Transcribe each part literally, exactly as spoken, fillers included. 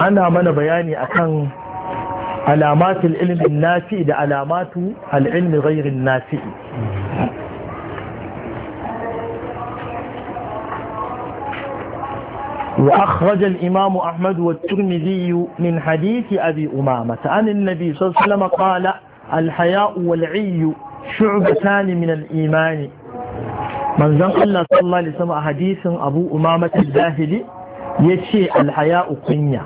ana mana bayani akan alamatul ilmin nafi da alamatu al'ilmi ghairin nafi. وأخرج الإمام أحمد والترمذي من حديث أبي أمامة عن النبي صلى الله عليه وسلم قال الحياء والعي شعبتان من الإيمان. من زن الله صلى الله عليه وسلم حديث أبو أمامة الباهلي يشي الحياء كنيا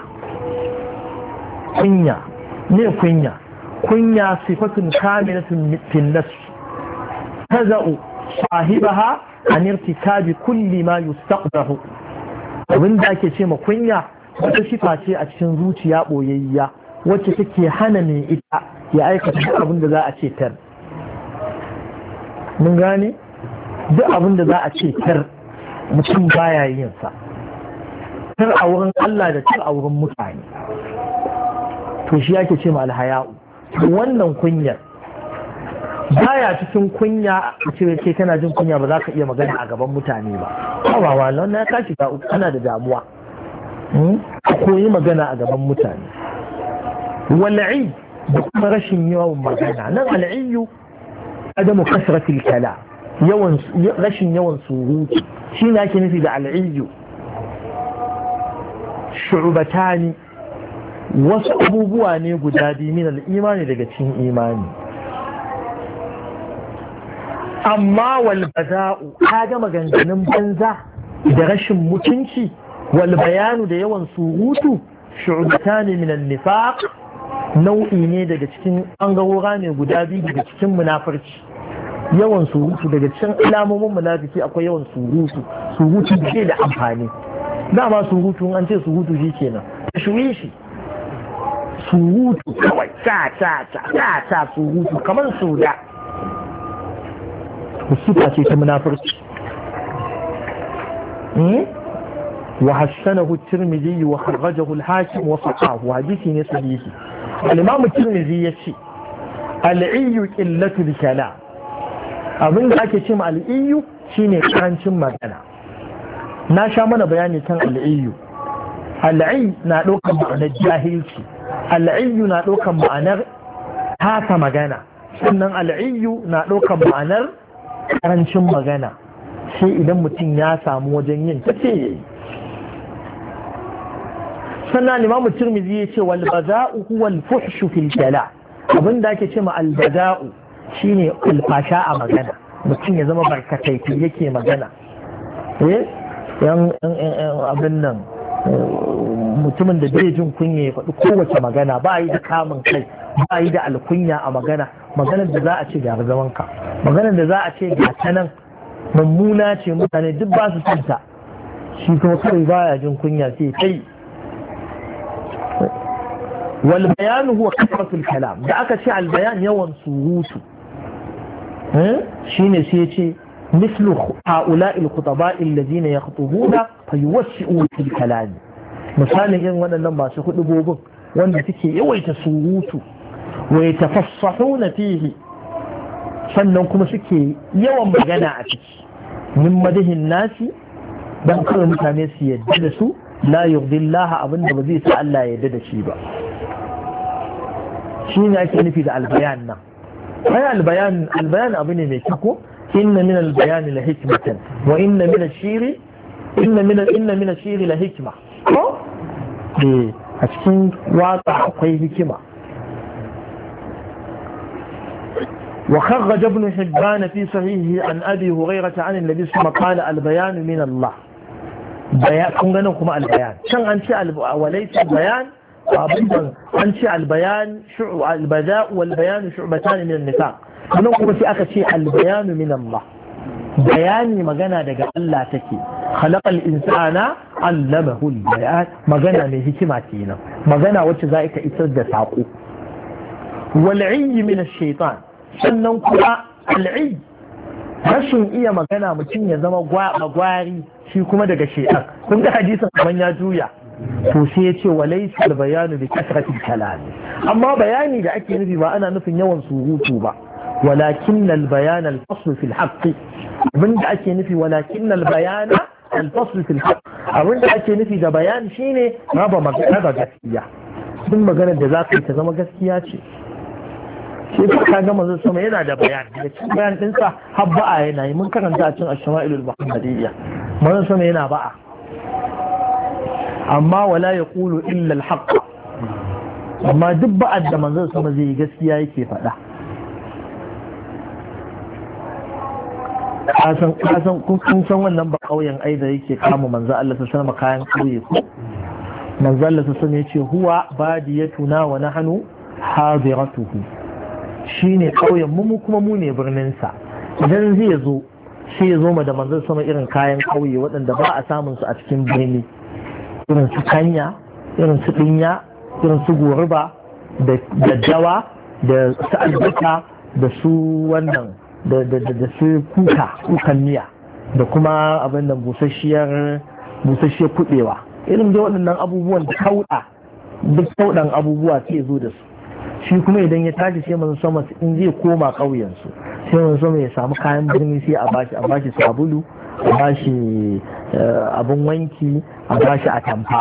كنيا ne kunya kunya sifatun kamilatun fi an-nafs tazau sahibaha an irtikabi kulli ma yustaqbahu. Abinda ake ce ma kunya wata sifa ce a cikin zuciya boyayya wacce take hana mai ita ya aikata duk abin da za a ce tar. Mun gane duk abin da za a ce tar mutum baya yin sa, tar a wurin Allah da tar a wurin mutane. To shi yake ce ma alhaya'u. Wannan kunyar baya cikin kunya a ce kai kana jin kunya ba za ka iya magana a gaban mutane ba. Ba wa wannan ya kashi ga ana da damuwa. Ka koyi magana a gaban mutane. Wal'i da kuma rashin yawan magana. Nan al'iyu adamu kasratil kala. Yawan rashin yawan surutu. Shi ne ake nufi da al'iyu. Shu'batani wasu abubuwa ne guda biyu min al'imani daga cikin imani. Amma wal baza'u kaga maganganun banza da rashin mutunci wal bayanu da yawan surutu shu'batani min an-nifaq nau'i ne daga cikin angarora ne guda biyu daga cikin munafurci. Yawan surutu daga cikin alamomin munafiki akwai yawan surutu surutu da ke da amfani. Dama surutu an ce surutu shi kenan tashwishi surutu kawai ta ta ta ta ta surutu kamar suda sifa ce ta munafurci. wa hassanahu at-tirmidhi wa kharrajahu al-hakim wa sahhahu hadisi ne sahihi. al-imam at-tirmidhi yace al-iyyu qillatu al-kalam abinda ake cewa al-iyyu shine karancin magana. na sha mana bayani kan al-iyyu. al-iyyu na ɗaukar ma'anar jahilci, al'iyyu na ɗaukan ma'anar haka magana, sannan al'iyyu na ɗaukan ma'anar ƙarancin magana sai idan mutum ya samu wajen yin ta ce yayi. Sannan Imam Tirmidhi ya ce wal baza'u huwa al fuhshu fil kala. Abin da ake ce ma al baza'u shine alfasha a magana, mutum ya zama barkatai yake magana. Eh yan abin nan mutumin da bai jin kunya ya faɗi kowace magana, ba yi da kamun kai, ba yi da alkunya a magana, maganar da za a ce ga zamanka, maganar da za a ce ga ta nan mummuna ce mutane duk ba su santa, shi kuma kawai baya jin kunya sai kai. wal bayanu huwa kasratul kalam, da aka ce al bayan yawan surutu shine sai ya ce mislu ha'ula'il khutaba'i allazina yakhtubuna fayuwassi'u fil kalam. misalin irin waɗannan masu hudubobin wanda suke yawaita surutu wa yatafassahuna fihi, sannan kuma suke yawan magana a ciki min madihin nasi dan kawai mutane su yadda da su, la yurdillaha abinda ba zai sa Allah ya yadda da shi ba. shi ne ake nufi da albayan nan. ai albayan albayan abu ne mai kyau. inna min albayani la hikmatan wa inna min ashiri inna min inna min ashiri la hikma. ko eh a cikin waka akwai hikima. وخرج ابن حبان في صحيحه عن أبي هريرة عن النبي صلى الله عليه وسلم قال البيان من الله. بيان كنغنكم البيان كان أنشاء وليس البيان أبدا أنشاء البيان شع البداء والبيان شعبتان من النفاق. كنغنكم في آخر شيء البيان من الله. بيان مغنى دقاء الله تكي خلق الإنسان علمه البيان مغنى من هكماتينا مغنى وتزائك إسد ساقو. والعي من الشيطان sannan kuma al'i rashin iya magana mutum ya zama gwari shi kuma daga shaitan. kun ga hadisin kaman ya juya to sai ya ce walaysa bayanu bi kasratil kalam, amma bayani da ake nufi ba ana nufin yawan surutu ba, walakin al bayan al fasl fil haqq. abinda ake nufi walakin al bayan al fasl fil haqq, abin da ake nufi da bayan shine raba magana gaskiya duk maganar da za ka yi ta zama gaskiya ce shi ta ka gama zai sama yana da bayan da cikin bayan ɗinsa har ba'a yana yi mun karanta a cin ashama'ilul muhammadiyya manzon sama yana ba'a amma wala ya kulu illa alhaq amma duk ba'ad da manzon sama zai yi gaskiya yake faɗa kasan kasan kun san wannan ba kauyen ai da yake kama manzo Allah sallallahu alaihi kayan kauye ko manzo Allah sallallahu alaihi yace huwa badiyatuna wa nahnu hadiratuhu shine kauyen mu kuma mu ne birnin sa idan zai zo sai ya zo ma da manzo sama irin kayan kauye waɗanda ba a samun su a cikin birni irin su kanya irin su dinya irin su goruba da daddawa da su albasa da su wannan da su kuka kukan miya da kuma abin da busasshiyar busasshiyar kubewa irin da waɗannan abubuwan da kauɗa duk kauɗan abubuwa sai zo da su shi kuma idan ya tashi sai manzo sama in zai koma ƙauyensu sai manzo sama ya samu kayan birni sai a bashi a bashi sabulu a bashi abin wanki a bashi atamfa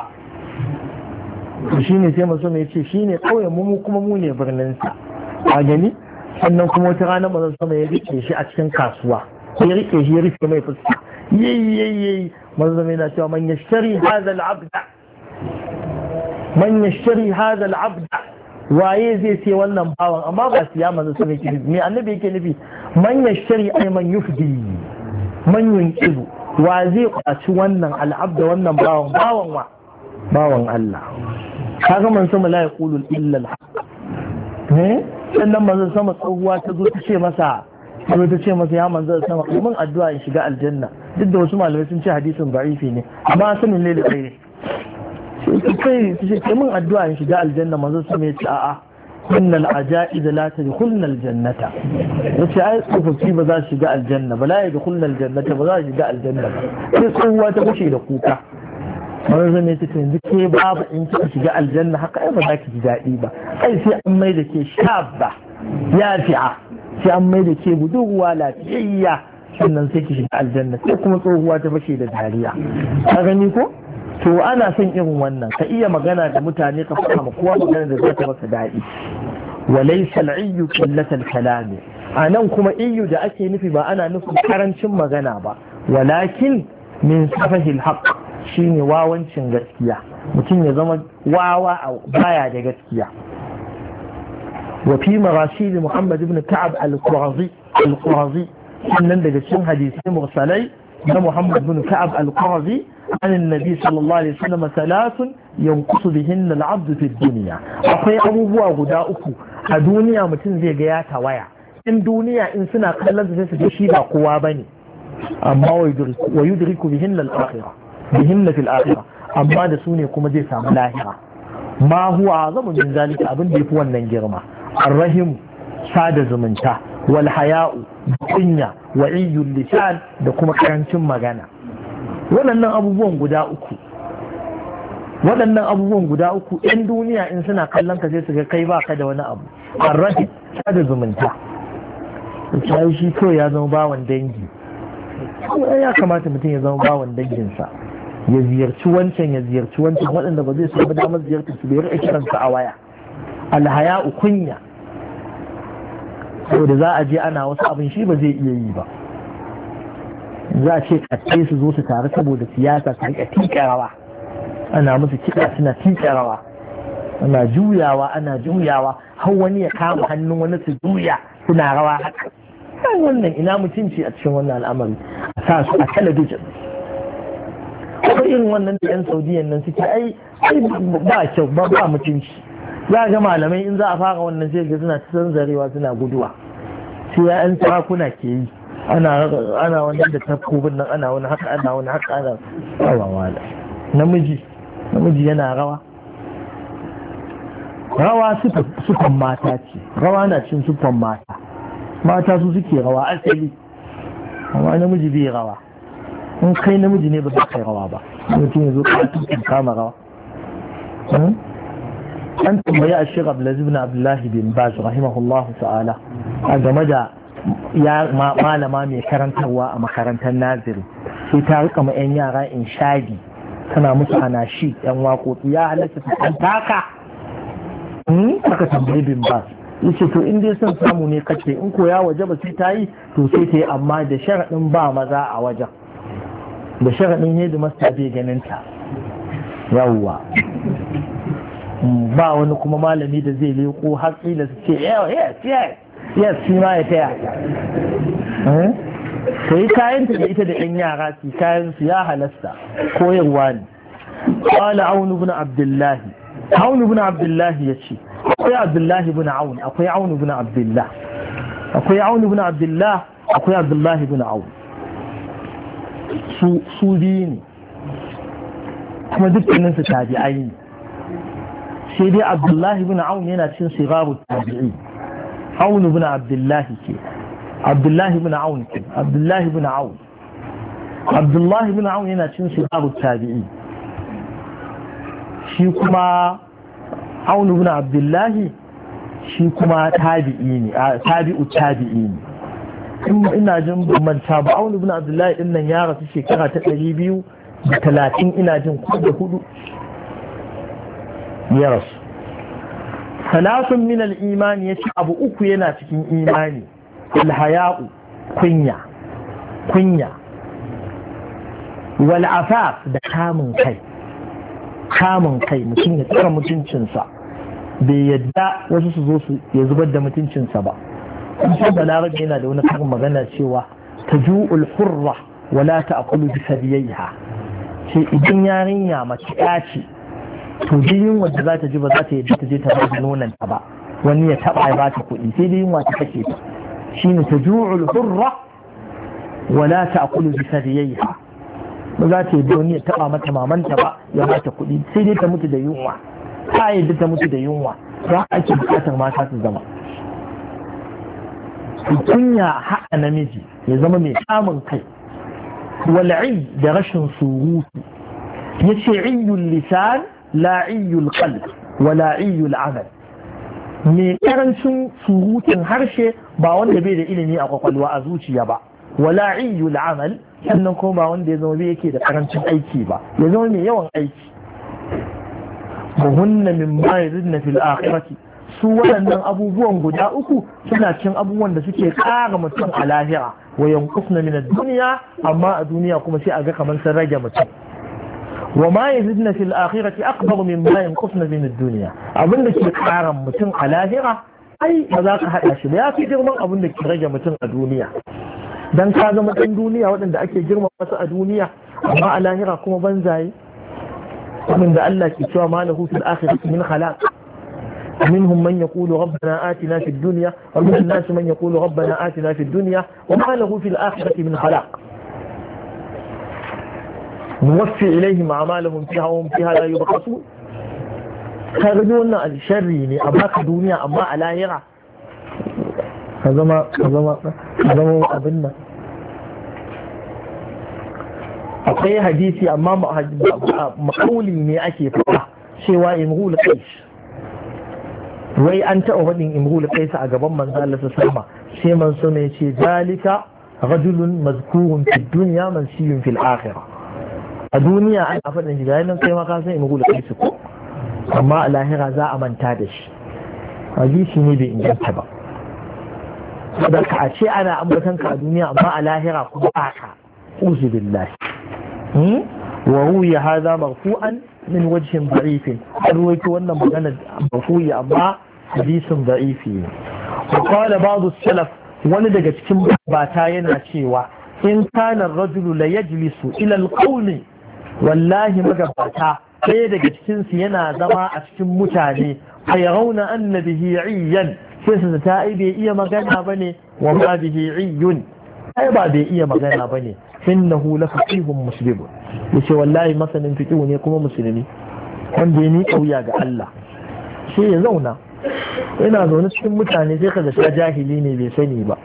to shine sai manzo sama ya ce shine ƙauyen mu kuma mu ne birnin sa a gani sannan kuma wata rana mazan sama ya rike shi a cikin kasuwa ya rike shi ya rike mai fuska yayi yayi yayi mazan sama yana cewa man yashtari hadha al-abda man yashtari hadha al-abda waye zai sai wannan bawan amma ba siya manzon sama yake nufi me annabi yake nufi man yashtari ay man yufdi man yunqidu wa zai kwaci wannan al-abda wannan bawan bawan wa bawan Allah kaga man sama la yaqulu illa al-haqq eh sannan manzon sama tsohuwa ta zo ta ce masa ta zo ta ce masa ya manzon sama mun addu'a in shiga aljanna duk da wasu malamai sun ce hadisin da'ifi ne amma sanin ne da kai sai kai ta ce mun addu'a in shiga aljanna manzon sama ya ce a'a innal ajaiz la tadkhulna aljannata yace ai tsofaffi ba za su shiga aljanna ba la yadkhulna aljannata ba za su shiga aljanna ba sai tsohuwa ta kushe da kuka wani zane ta ce yanzu ke babu in kika shiga aljanna haka ai ba za ki ji daɗi ba ai sai an mai da ke shabba ya fi'a sai an mai da ke budurwa lafiyayya sannan sai ki shiga aljanna sai kuma tsohuwa ta fashe da dariya ka gani ko to ana son irin wannan ka iya magana da mutane ka faɗa ma kowa magana da za ta masa daɗi walaysa al-iyyu qillatal kalami anan kuma iyyu da ake nufi ba ana nufin karancin magana ba walakin min safahil haqq shine wawancin gaskiya mutum ya zama wawa a baya da gaskiya wa fi marashid Muhammad ibn Ka'ab al-Qurazi al-Qurazi sannan daga cikin hadisi mursalai na Muhammad ibn Ka'ab al-Qurazi an annabi sallallahu alaihi wasallam thalathun yanqusu bihin al-'abd fi ad-dunya akwai abubuwa guda uku a duniya mutum zai ga ya tawaya in duniya in suna kallon sai su ga shi ba kowa bane amma wa yudriku bihin al-akhirah bihinna fil akhirah amma da su ne kuma zai samu lahira ma huwa azamu min zalika abin da yafi wannan girma arrahim sada zumunta wal haya'u kunya wa iyyul lisan da kuma karancin magana waɗannan abubuwan guda uku waɗannan abubuwan guda uku ɗan duniya in suna kallon ka sai su ga kai baka da wani abu arrahim sada zumunta sai shi to ya zama bawan dangi ya kamata mutum ya zama bawan danginsa ya ziyarci wancan ya ziyarci wancan waɗanda ba zai samu damar ziyartar su bai rika kiransa a waya alhaya'u kunya saboda za a je ana wasu abin shi ba zai iya yi ba za a ce kattai su zo su taru saboda siyasa su rika tiƙa rawa ana musu kiɗa suna tiƙa rawa ana juyawa ana juyawa har wani ya kama hannun wani su juya suna rawa haka kan wannan ina mutunci a cikin wannan al'amari a sa su a talabijin ko irin wannan da 'yan saudiyan nan suke ai ba kyau ba ba mutunci za ga malamai in za a fara wannan sai ga suna ta zarewa suna guduwa sai ya 'yan sarakuna ke yi ana ana wannan da takobin nan ana wani haka ana wani haka ana rawa wala namiji namiji yana rawa rawa sufan mata ce rawa na cin sufan mata mata su suke rawa asali amma namiji bai rawa in kai namiji ne ba za ka yi rawa ba mutum ya zo ka tukin kama rawa an tambayi a shirin abdullazi bin abdullahi bin baz rahimahullahu ta'ala a game da ya malama mai karantarwa a makarantar naziri sai ta rika ma 'yan yara in shadi tana musu anashi yan waƙoƙi ya halatta ta ɗan taka aka tambayi bin ba yace to in dai son samu ne kace in ko ya waje ba sai ta yi to sai ta yi amma da sharaɗin ba maza a wajen da sharaɗin yadda masta bai ganin ta yawwa ba wani kuma malami da zai leko har da su ce yes yes yes shi ma ya taya ta yi kayanta da ita da yan yara su kayan su ya halasta koyarwa ne qala aun ibn abdullah aun ibn abdullah yace akwai abdullah ibn aun akwai aun ibn abdullah akwai aun ibn abdullah akwai abdullah ibn aun su su biyu ne kuma dukkanin su tabi'ai ne sai dai abdullah ibn aun yana cin sigaru tabi'i aun ibn abdullah ke abdullahi ibn aun abdullahi ibn aun abdullahi ibn aun yana cin sigaru tabi'i shi kuma aun ibn abdullahi shi kuma tabi'i ne tabi'u tabi'i ne ina jin manta ba aun ibn abdullahi din nan ya rasu shekara ta ɗari biyu da talatin ina jin ko da hudu ya rasu salasun min al-imani yace abu uku yana cikin imani الحياء كنيا كنيا والعفاف da kamun kai kamun kai mutum ya tsara mutuncinsa bai yadda wasu su zo su ya zubar da mutuncinsa ba kuma balarabe yana da wani karin magana cewa taju'ul hurra wala ta'kulu bi sadiyaiha sai idan yarinya mace ya ce to din wanda za ta ji ba za ta yadda ta je ta ba nonon ta ba wani ya taba ya ba ta kuɗi sai dai yunwa ta kake ta shine taju'ul hurra wala ta'kulu bi sadiyaiha ba za ta yi wani ya taba mata mamanta ba ya bata kuɗi sai dai ta mutu da yunwa ta yadda ta mutu da yunwa za ake bukatar mata su zama kunya haɗa namiji ya zama mai samun kai wal'i da rashin surutu yace iyyul lisan la iyyul qalb wala iyyul amal mai karancin surutun harshe ba wanda bai da ilimi a kwakwalwa a zuciya ba wala iyul amal sannan kuma ba wanda ya zama bai yake da karancin aiki ba ya zama mai yawan aiki wa hunna mimma yazidna fil akhirati su waɗannan abubuwan guda uku suna cin abubuwan da suke ƙara mutum a lahira wa yanqusna min ad-dunya amma a duniya kuma sai a ga kamar sun rage mutum wa ma yazidna fil akhirati akbar mimma yanqusna min ad-dunya abinda ke ƙara mutum a lahira ai ba za ka hada shi ba ya fi girman abin da ke rage mutum a duniya dan ka zama ɗan duniya waɗanda ake girma wasu a duniya amma a lahira kuma banzaye ومن ذا الله كتوى ما له في الآخرة من خلاق منهم من يقول ربنا آتنا في الدنيا ومن الناس من يقول ربنا آتنا في الدنيا وما له في الآخرة من خلاق نوفي إليهم أعمالهم فيها وهم فيها لا يبخسون خرجون الشرين أباك دنيا أما على يرى هذا ما هذا ما هذا ما أبنا akwai hadisi amma makauli ne ake faɗa cewa imrul qais wai an taɓa faɗin imrul qais a gaban manzo Allah sallama sai manzo ne ce zalika rajulun mazkurun fi dunya mansiyun fil akhirah a duniya an faɗin shi ga nan kai ma ka san imrul qais ko amma a lahira za a manta da shi hadisi ne bai inganta ba saboda a ce ana ambatan ka a duniya amma a lahira kuma aka uzu billahi وروي هذا مرفوعا من وجه ضعيف رويت وانا مغانا مرفوع اما حديث ضعيف وقال بعض السلف wani daga cikin bata yana cewa in kana rajulu la yajlisu ila alqawli wallahi magabata sai daga cikin su yana zama a cikin mutane fa yarawna anna bihi iyyan sai su ta ai bai iya magana bane wa ma bihi iyyun ai ba bai iya magana bane innahu la faqihun muslim yace wallahi masanin fiqh ne kuma musulmi wanda ya ni kauya ga Allah sai ya zauna ina zaune cikin mutane sai kaga ta jahili ne bai sani ba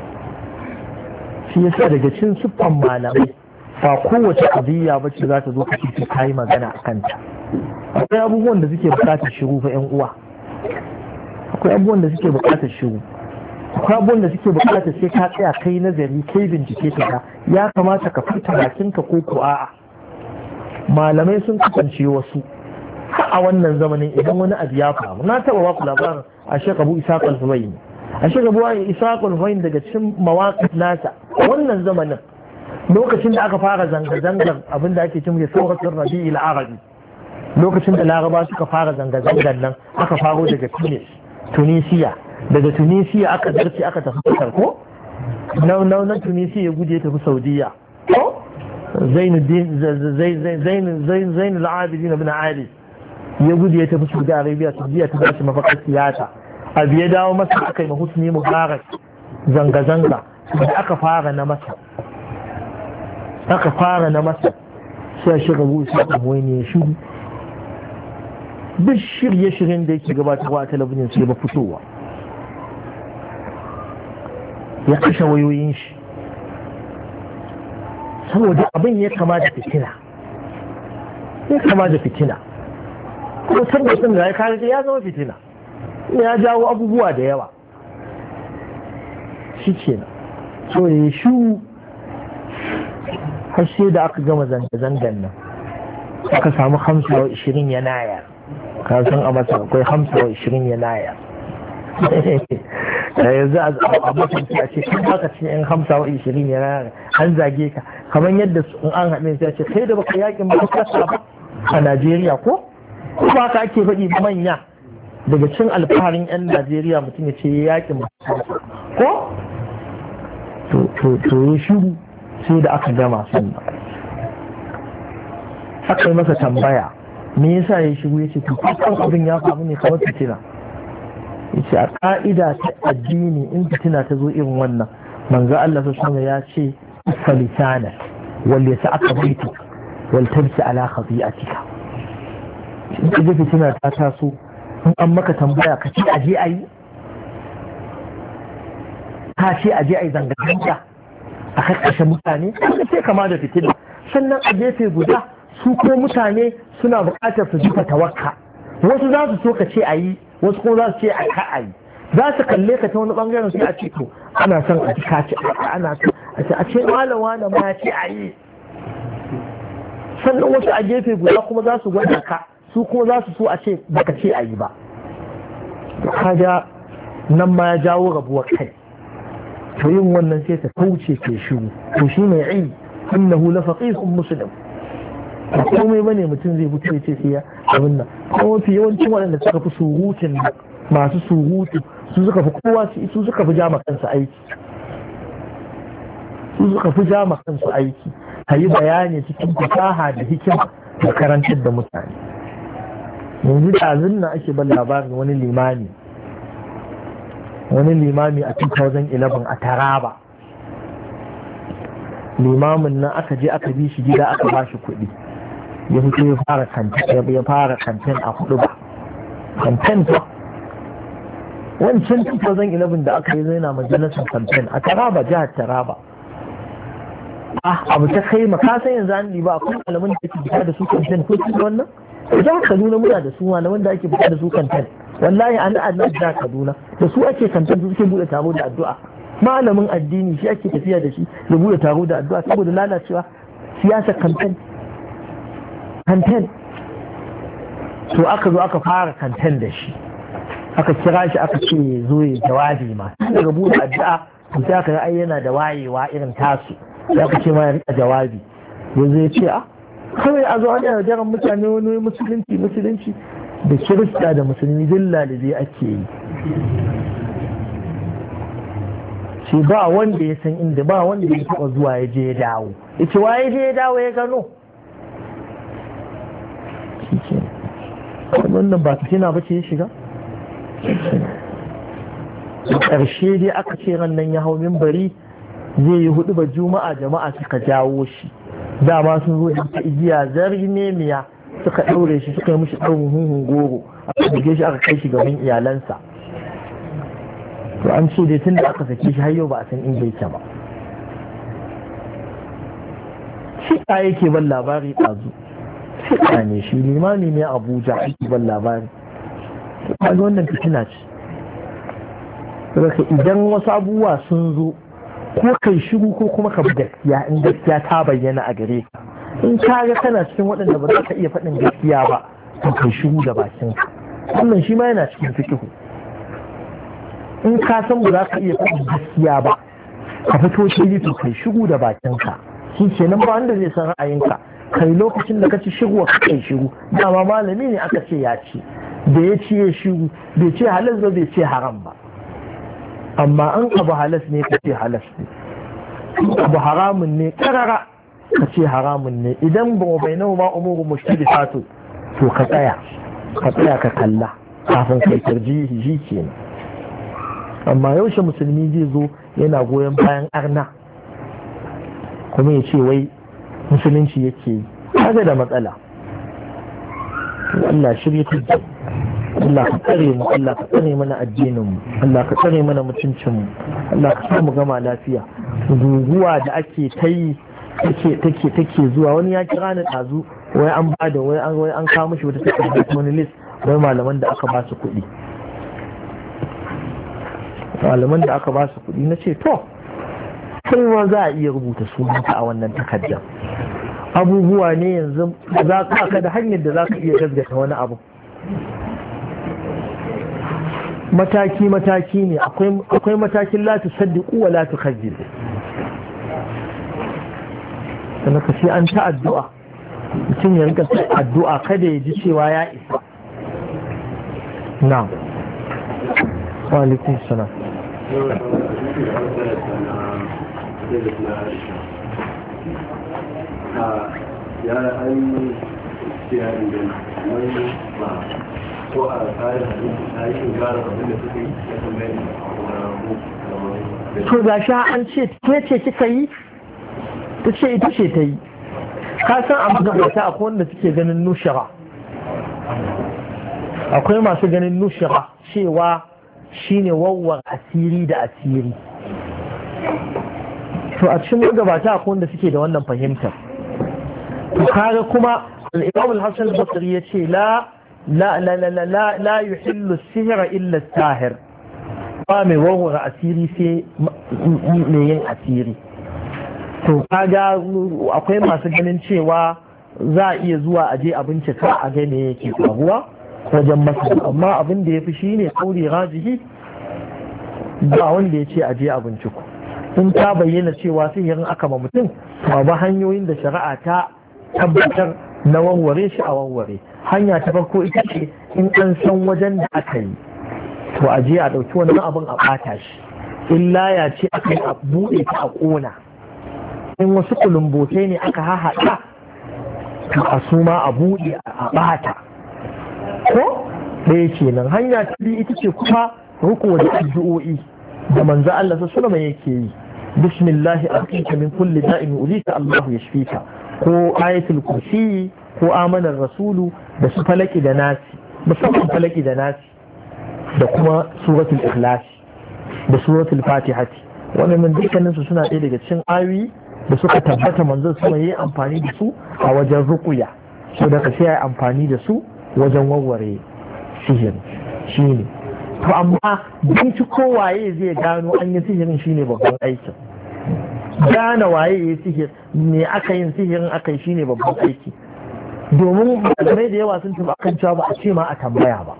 shi yasa daga cikin siffan malamai ba kowace qadiya bace za ta zo ka ci kai magana akan ta akwai abubuwan da suke bukatar shiru fa ƴan uwa akwai abubuwan da suke bukatar shiru akwai abubuwan da suke bukata sai ka tsaya kai nazari kai bincike ka ya kamata ka fita bakinka ko ko a'a malamai sun kasance wasu a wannan zamanin idan wani abu ya faru na taba ba ku labarin a shekabu isa kalfuwayi a shekabu isa kalfuwayi daga cikin mawaƙi nasa wannan zamanin lokacin da aka fara zanga-zangar abinda ake cin da sauratun rabi'il arabi lokacin da laraba suka fara zanga-zangar nan aka faro daga tunis tunisiya daga tunisiya aka zarce aka tafi kasar ko na tunisiya ya guje tafi saudiya ko zainuddin zainul abidin ibn ali ya gudu ya tafi saudi arabia saudiya ta bashi mafakar siyasa abu ya dawo masa aka yi mahusni mubarak zanga-zanga da aka fara na masa aka fara na masa sai shiga busa kuma ne ya shigo duk shirye-shiryen da yake gabatarwa a talabijin sai ba fitowa ya kashe wayoyin shi saboda abin ya kama da fitina ya kama da fitina kuma tabbacin da ya kare ya zama fitina ya jawo abubuwa da yawa shi ke nan so ya shu har sai da aka gama zanga-zangan nan aka samu hamsa wa ishirin ya naya kasan a masar akwai hamsa wa ishirin ya naya yanzu a masar a ce kan haka ce yan hamsa wa ishirin ya naya an zage ka kamar yadda in an haɗe sai ce kai da baka yakin ba kasa ba a Najeriya ko ko ba ka ake faɗi manya daga cin alfaharin yan Najeriya mutum ya ce yakin ba ko to ya shiru sai da aka gama sannan aka yi masa tambaya me yasa ya shigo ya ce to kan abin ya faru ne kamar fitina ya ce a ka'ida ta addini in fitina ta zo irin wannan manzo Allah sallallahu ya ce falitana wal yasa'aka baituk wal tabsi ala khati'atika in ka ji fitina ta taso in an maka tambaya ka ce aje ayi ka ce aje ayi zanga-zanga a kakkashe mutane sai kama da fitina sannan a gefe guda su kuma mutane suna buƙatar su jifa tawakka wasu za su so ka ce a yi wasu kuma za su ce a ka a yi za su kalle ka ta wani ɓangaren sai a ce to ana son a cika ce ana son a ce a ce malama na ma ya ce a yi sannan wasu a gefe guda kuma za su gwada ka su kuma za su so a ce baka ce a yi ba kaga nan ma ya jawo rabuwar kai to yin wannan sai ta kauce ke shiru to shi mai ilmi innahu la faqihun muslim ba komai bane mutum zai fito ya ce sai ya abin nan kuma mafi yawancin waɗanda suka fi surutun masu surutu su suka fi kowa su suka fi jama kansu aiki su suka fi jama kansu aiki ka yi bayani cikin fasaha da hikima da karantar da mutane yanzu ɗazun na ake ban labarin wani limami wani limami a dubu biyu da sha ɗaya a Taraba limamin nan aka je aka bi shi gida aka ba shi kuɗi ya fito ya fara kantin ya fara kantin a hudu ba kantin ba wancan dubu biyu da sha ɗaya da aka yi zai na majalisar kantin a Taraba jihar Taraba ah abu ta kai maka san yanzu an liba akwai malaman da ake fita da su kantin ko su wannan jihar Kaduna muna da su malaman da ake fita da su kantin wallahi an Allah da Kaduna da su ake kantin su suke bude taro da addu'a malamin addini shi ake tafiya da shi ya bude taro da addu'a saboda lalacewa siyasar kantin kantin to aka zo aka fara kantin da shi aka kira shi aka ce zo ya jawabi ma daga bude addu'a to sai aka ai yana da wayewa irin tasu sai aka ce ma ya rika jawabi yanzu ya ce a kawai a zo ana yaudaran mutane wani musulunci musulunci da kirista da musulmi dilla da zai ake yi shi ba wanda ya san inda ba wanda ya taɓa zuwa ya je ya dawo ya ce waye je ya dawo ya gano wannan ba su kina ba ce ya shiga ƙarshe dai aka ce ran nan ya hau mimbari zai yi hudu ba juma'a jama'a suka jawo shi dama sun zo da igiya zari nemiya suka ɗaure shi suka yi mishi ɗaurin hunhun goro aka buge shi aka kai shi gaban iyalansa to an ce dai tun da aka sake shi har yau ba a san inda yake ba shi ka yake ban labari ɗazu shi ka ne shi limami ne Abuja ake ban labari kaga wannan fitina ce saboda idan wasu abubuwa sun zo ko kai shiru ko kuma ka bi gaskiya in gaskiya ta bayyana a gare ka in ka ga kana cikin waɗanda ba za ka iya faɗin gaskiya ba to kai shiru da bakinka wannan shi ma yana cikin fikihu in ka san ba za ka iya faɗin gaskiya ba ka fito shi to kai shiru da bakinka shi kenan ba wanda zai san ra'ayinka kai lokacin da ka ci shiru ka kai shiru dama malami ne aka ce ya ci da ya ci ya shiru bai ce halas ba bai ce haram ba amma an abu halas ne ka ce halas ne abu haramun ne karara ka ce haramun ne idan ba mu bai nawa ma umuru mushkili fato to ka tsaya ka tsaya ka kalla kafin kai tarjihi shi kenan amma yaushe musulmi zai zo yana goyon bayan arna kuma ya ce wai musulunci yake yi kaga da matsala Allah shirya ta Allah ka tsare mu Allah ka tsare mana addinin mu Allah ka tsare mana mutuncin mu Allah ka sa mu gama lafiya guguwa da ake ta yi take take take zuwa wani ya kira ni dazu wai an bada wai an wai an kawo mishi wata takarda wani list wai malaman da aka ba su kuɗi malaman da aka ba su kuɗi na ce to kai ma za a iya rubuta sunanka a wannan takardar abubuwa ne yanzu za ka da hanyar da za ka iya gaskata wani abu mataki-mataki ne akwai matakin la tusaddiqu wa la tukazzibu sannan ka sai an ta addu'a mutum ya rika addu'a kada ya ji cewa ya isa na'am wa alaikum salam ya an siya inda wani ba ko a tsarin hadisi ta yi gara abin da suka yi ya tambayi to ga sha an ce ke ce kika yi ta ce ita ce ta yi ka san a magabata akwai wanda suke ganin nushara akwai masu ganin nushara cewa shine wawwar asiri da asiri to a cikin magabata akwai wanda suke da wannan fahimtar to kaga kuma al-Imam al-Hasan al-Basri yace la la la la la la yuhillu as-sihra illa as-sahir ba mai wawwara asiri sai mai yin asiri to kaga akwai masu ganin cewa za a iya zuwa aje a bincika a ga me yake faruwa wajen masa amma abin da yafi shine kauri rajihi ba wanda ya ce aje a binciko in ta bayyana cewa sihirin aka ma mutum ba hanyoyin da shari'a ta tabbatar na warware shi a warware hanya ta farko ita ce in an san wajen da aka yi to a je a ɗauki wannan abin a ɓata shi illa ya ce aka yi a buɗe ta a ƙona in wasu kulumbotai ne aka hahaɗa to a su ma a buɗe a ɓata ko ɗaya kenan hanya ta biyu ita ce kuma ruko da addu'o'i da manzo Allah sallallahu alaihi yake yi bismillahi aqika min kulli da'in ulika Allahu yashfika ko ayatul kursi ko amanar rasulu da su falaki da nasi musamman falaki da nasi da kuma suratul ikhlas da suratul fatihati wannan dukkanin su suna ɗaya daga cikin ayoyi da suka tabbata manzon sama yayi amfani da su a wajen ruqya so da sai yayi amfani da su wajen warware sihiri shine to amma binciko waye zai gano an yi sihirin shine babban aikin gane waye ya sihir me aka yin sihirin aka yi shine babban aiki domin malamai da yawa sun taɓa kan cewa ba a ce ma a tambaya ba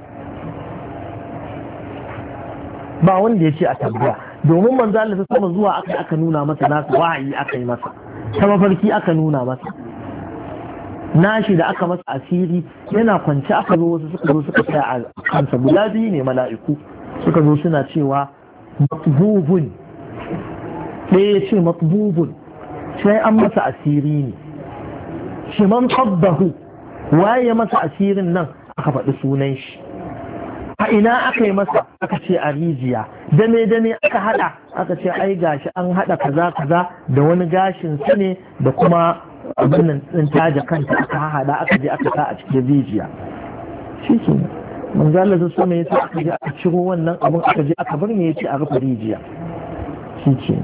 ba wanda ya ce a tambaya domin manzo Allah ta sama zuwa aka aka nuna masa nasu wahayi aka yi masa ta mafarki aka nuna masa nashi da aka masa asiri yana kwance aka zo wasu suka zo suka tsaya a kansa guda biyu ne mala'iku suka zo suna cewa matbubun ɗaya ya ce matbubun sai an masa asiri ne shi man qabbahu waye masa asirin nan aka faɗi sunan shi a ina aka yi masa aka ce a rijiya dame dame aka hada aka ce ai gashi an hada kaza kaza da wani gashin sa ne da kuma abin nan din taja kanta aka hada aka je aka sa a cikin rijiya shi ke manzo Allah sai sama yace aka je aka ciro wannan abin aka je aka bar ne yace a rufe rijiya shi ke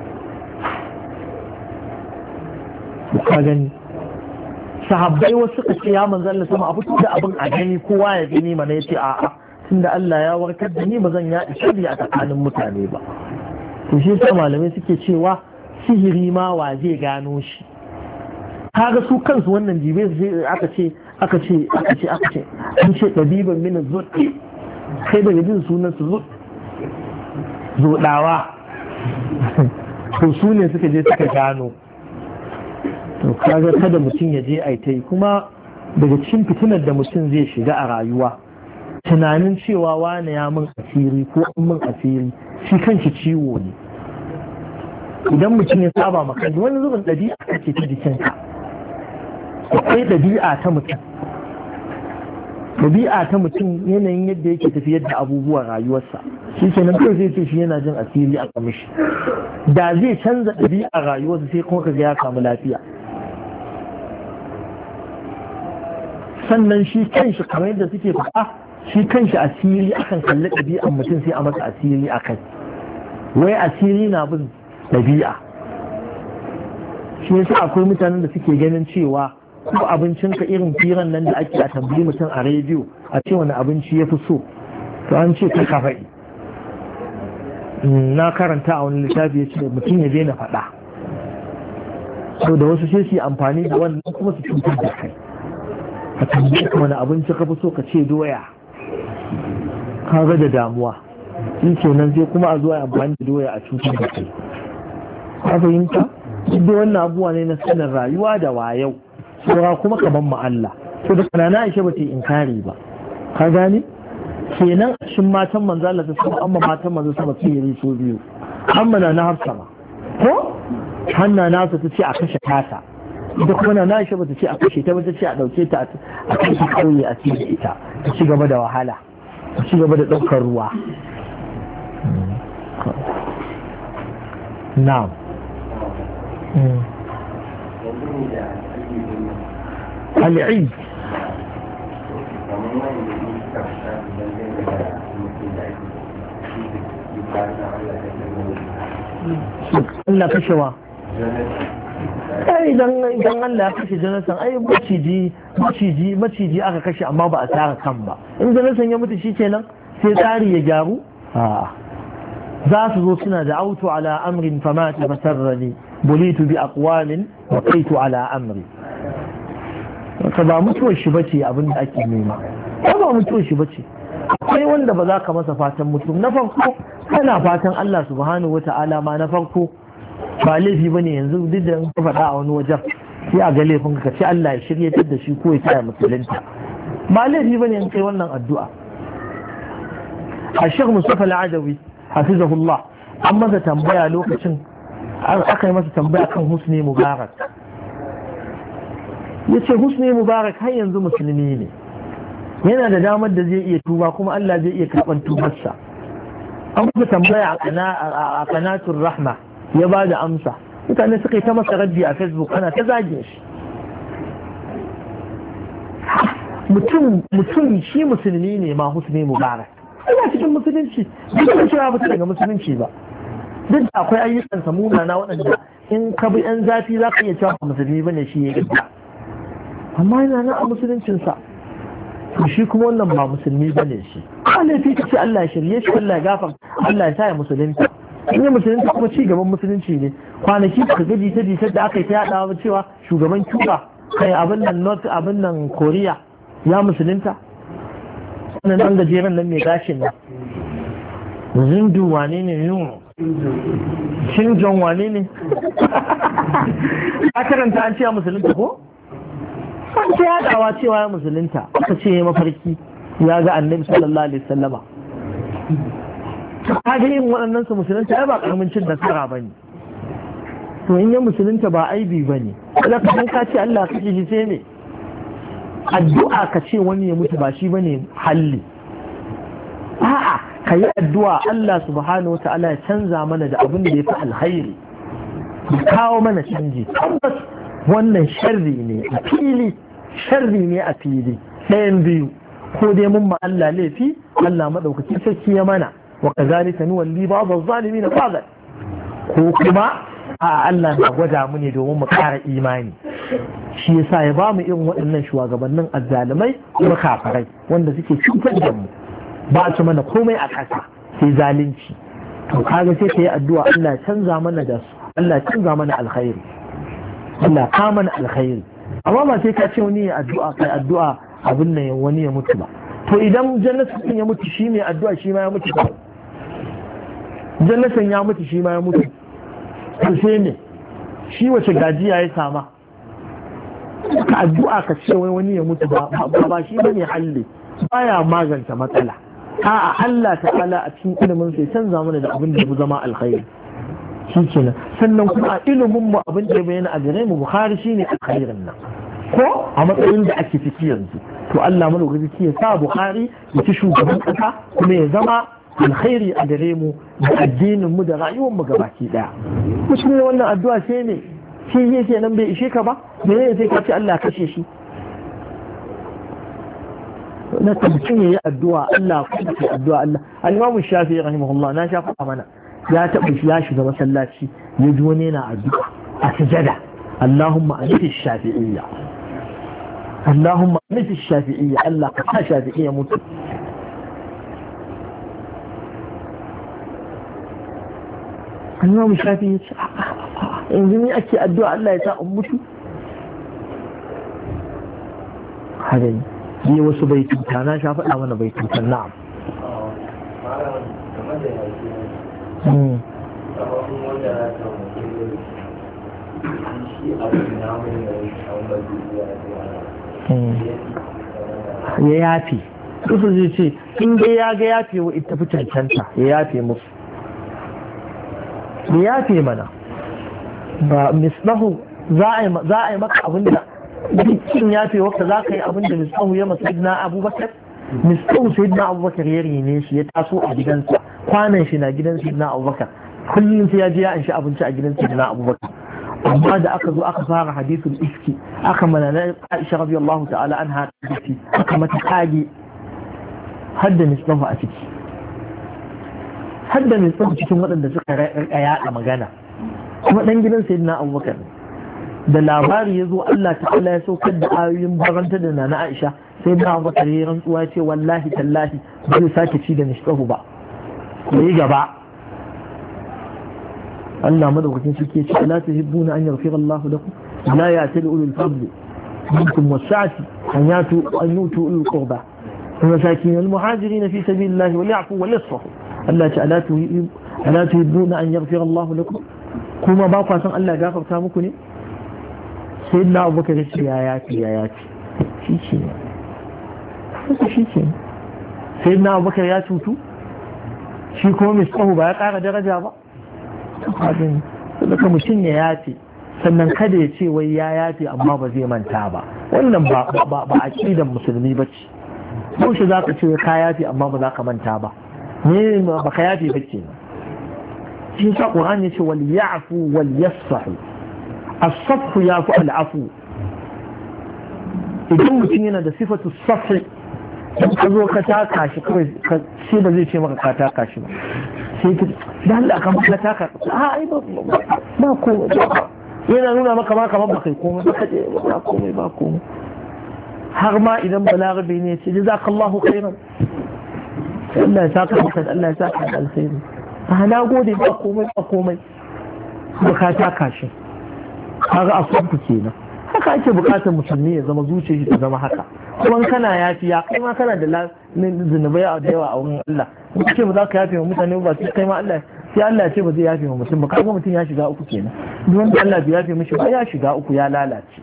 ka gani sahabbai wasu suka ce ya manzo Allah sama a fito da abin a gani kowa ya gani mana yace a'a tunda Allah ya warkar da ni ba zan ya shari a tsakanin mutane ba to shi sa malamai suke cewa sihiri ma wa zai gano shi kaga su kansu wannan jibe su aka ce aka ce aka ce aka ce an ce ɗabiban mina zuɗi kai daga jin sunan su zuɗ zuɗawa to su ne suka je suka gano. to kaga kada mutum ya je aitai kuma daga cikin fitinar da mutum zai shiga a rayuwa tunanin cewa wane ya min asiri ko an min asiri shi kanshi ciwo ne. idan mutum ya saba maka wani zubin ɗabi'a kake ta jikinka akwai ɗabi'a ta mutum ɗabi'a ta mutum yanayin yadda yake tafiyar da abubuwan rayuwarsa shi ke nan kawai zai ce shi yana jin asiri a kamishi da zai canza ɗabi'a rayuwarsa sai kuma kaga ya samu lafiya. sannan shi kanshi kamar yadda suke faɗa shi kanshi asiri akan kalli ɗabi'an mutum sai a masa asiri a kai wai asiri na bin ɗabi'a. shi yasa akwai mutanen da suke ganin cewa ko abincinka irin firan nan da ake a tambayi mutum a rediyo a ce wani abinci ya fi so to an ce ka faɗi. na karanta a wani littafi ya ce mutum ya daina faɗa so da wasu sai su yi amfani da wannan kuma su cutar da kai ka tambayi ka wani abinci ka fi so ka ce doya ka ga da damuwa shi kenan sai kuma a zuwa amfani da doya a cutar da kai ka fahimta duk da wannan abubuwa ne na sanin rayuwa da wayau saura kuma kaman mu Allah so da kana Aisha ba ta inkari ba ka gane kenan shin matan manzo Allah ta sama amma matan manzo sama su yi so biyu amma na Hafsa ma ko hanna na ta ce a kashe tata ita kuma na Aisha ba ta ce a kashe ta ba ta ce a dauke ta a kai ta kauye a cikin ita ta ci gaba da wahala ta ci gaba da daukar ruwa. na'am العيد Allah kashewa ai idan idan Allah ya kashe Jonathan ai maciji maciji maciji aka kashe amma ba a tsara kan ba in Jonathan ya mutu shikenan sai tsari ya gyaru a za su zo suna da auto ala amrin fama tabatarrani bulitu bi aqwalin wa qaitu ala amri ka ba mutuwar shi bace abin da ake nema ba ba mutuwar shi bace akwai wanda ba za ka masa fatan mutum na farko kana fatan Allah subhanahu wata'ala ma na farko ba laifi bane yanzu duk da in ka faɗa a wani wajen sai a ga laifin ka ce Allah ya shirye da shi ko ya tsaya musulunta ba laifi bane in kai wannan addu'a a Sheikh Mustafa Al-Adawi hafizahullah an masa tambaya lokacin aka yi masa tambaya kan Husni Mubarak ya ce Husni Mubarak har yanzu musulmi ne yana da damar da zai iya tuba kuma Allah zai iya karɓar tubarsa. An masa tambaya a kanatun rahma ya ba da amsa mutane suka yi ta masa raddi a Facebook ana ta zagin shi. mutum mutum shi musulmi ne ma Husni Mubarak ina cikin musulunci duk da cewa ba daga musulunci ba duk da akwai ayyukan samuna na waɗanda in ka bi yan zafi za ka iya cewa musulmi bane shi ya gida amma yana nan a musuluncinsa to shi kuma wannan ba musulmi bane shi ba laifi ka ce Allah ya shirye shi Allah ya gafar Allah ya sa ya musulunta in yi musulunta kuma ci gaban musulunci ne kwanaki ka gaji ta jita da aka yi ta yaɗawa cewa shugaban Cuba kai abin nan North abin nan Korea ya musulunta wannan dan gajeren nan mai gashin nan zindu wane ne yun Shinjon wane ne a karanta an ce ya musulunta ko an ce yaɗawa cewa ya musulunta aka ce ya mafarki ya ga annabi sallallahu alaihi wasallama ta ga yin waɗannan su musulunta ya ba karamin cin nasara ba ne to in ya musulunta ba aibi ba ne kada ka san ka ce Allah ka shi sai ne addu'a ka ce wani ya mutu ba shi ba ne halli a'a ka yi addu'a Allah subhanahu wa ta'ala ya canza mana da abin da ya fi alhairi ya kawo mana canji tabbas wannan sharri ne a fili sharri ne a fili ɗayan biyu ko dai mun ma Allah laifi Allah madaukakin sarki ya mana wa kazalika nuwalli ba'd az-zalimin ba'd ko kuma a Allah na gwada mu ne domin mu ƙara imani shi yasa ya ba mu irin waɗannan shugabannin azzalumai kuma kafirai wanda suke cutar da mu ba su mana komai a ƙasa sai zalunci to kaga sai ka yi addu'a Allah ya canza mana da su Allah ya canza mana alkhairi Allah ka mana alkhairi amma ba sai ka ce wani ya addu'a kai addu'a abin nan wani ya mutu ba to idan jannatan ya mutu shi mai addu'a shi ma ya mutu ba jannatan ya mutu shi ma ya mutu to sai ne shi wace gajiya ya sama ka addu'a ka ce wai wani ya mutu ba ba shi bane halli baya magance matsala a'a Allah ta'ala a cikin ilimin sai canza mana da abin da ya zama alkhairi shi kenan sannan kuma a ilimin mu abin da ya bayyana a gare mu Bukhari shine alkhairin nan ko a matsayin da ake ciki yanzu to Allah madaukaki ya sa Bukhari ya ci shugaban kasa kuma ya zama alkhairi a gare mu da addinin mu da rayuwar mu gabaki daya mutum ne wannan addu'a sai ne shi yake nan bai ishe ka ba me ne sai ka ce Allah kashe shi na tabbacin yayi addu'a Allah kuma ke addu'a Allah al-Imam Shafi'i rahimahullah na shafa mana ya taɓa shi ya shiga masallaci ya ji wani yana addu'a a sujada Allahumma aniti shafi'iyya Allahumma aniti shafi'iyya Allah ka sa shafi'iyya mutu Imam Shafi'i ya ce yanzu ne ake addu'a Allah ya sa in mutu haka ne wasu baituta na sha faɗa mana baitutan na'am ya yafi su zai ce in dai ya ga yafe wa ita fi cancanta ya yafe musu ya yafe mana ba mislahu za a yi maka abinda dukkin yafe wata za ka yi abinda mislahu ya masu na abubakar mislahu sai na abubakar ya rene shi ya taso a gidansa kwanan shi na gidan na abubakar kullum sai ya je ya anshi abinci a gidan na abubakar amma da aka zo aka fara hadisul iski aka mana na Aisha radiyallahu ta'ala anha hadisi aka mata kage hadda mislahu a ciki hadda mislahu cikin waɗanda suka rika yaɗa magana kuma dan gidan sayyidina abubakar da labari ya zo Allah ta'ala ya saukar da ayoyin baranta da na Aisha sai na abubakar ya rantsuwa ce wallahi tallahi ba zai sake ci da mislahu ba yi gaba Allah madaukakin suke ce la tuhibbuna an yaghfira Allah lakum la ya'tali ulul fadli minkum was-sa'ati an yatu an yutu ulul qurba ومساكين المهاجرين في سبيل الله وليعفوا وليصفحوا Allah ce ala tuhibbuna an yaghfira Allah lakum kuma ba kwa san Allah gafarta muku ne sai na Abubakar ya ce ya yafi ya yafi shi ce shi ce sai na Abubakar ya cutu shi kuma mai tsawo ba ya ƙara daraja ba abin daga mutum ya yafe sannan kada ya ce wai ya yafe amma ba zai manta ba wannan ba a ƙidan musulmi ba ce yaushe za ka ce ka yafe amma ba za ka manta ba ne ba ka yafe ba ke shi sa ƙoran ya ce wal ya'fu wal yasfahu as-safhu yafu al-afu idan mutum yana da sifatu safi ka zo ka taka shi kawai shi ba zai ce maka ka taka shi ba sai ka da Allah kan ka taka a ai ba ba ko yana nuna maka ma kamar ba kai komai ba kaje ba komai ba komai har ma idan balarabi ne ce jazakallahu khairan Allah ya saka maka Allah ya saka da alkhairi a na gode ba komai ba komai ba ka taka shi kaga asabu kenan haka ake bukatar musulmi ya zama zuciya shi ta zama haka kuma kana yafiya kai ma kana da zunubai a da yawa a wurin Allah in ce ba za ka yafe wa mutane ba sai kai ma Allah sai Allah ce ba zai yafe wa mutum ba kaga mutum ya shiga uku kenan duk wanda Allah bai yafe mishi ba ya shiga uku ya lalace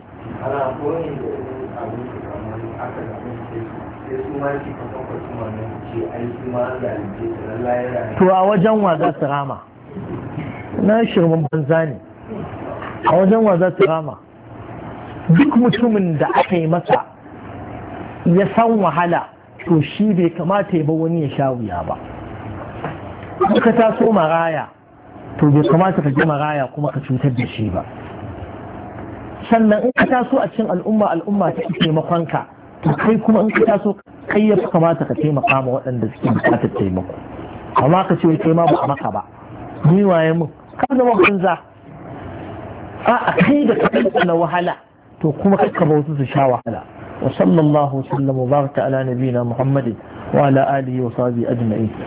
to a wajen wa za su rama na shirman banza ne a wajen wa za su rama duk mutumin da aka yi masa ya san wahala to shi bai kamata ya ba wani ya sha wuya ba ka taso maraya to bai kamata ka ji maraya kuma ka cutar da shi ba sannan in ka taso a cikin al'umma al'umma ta ke taimakonka to kai kuma in ka taso kai ya fi kamata ka taimaka ma waɗanda suke bukatar taimako amma ka ce kai ma ba a maka ba ni waye mun ka zama banza a kai da ka na wahala to kuma kakka ba wasu su sha wahala wa sallallahu sallam wa baraka ala nabiyina muhammadin wa ala alihi wa sahbihi ajma'in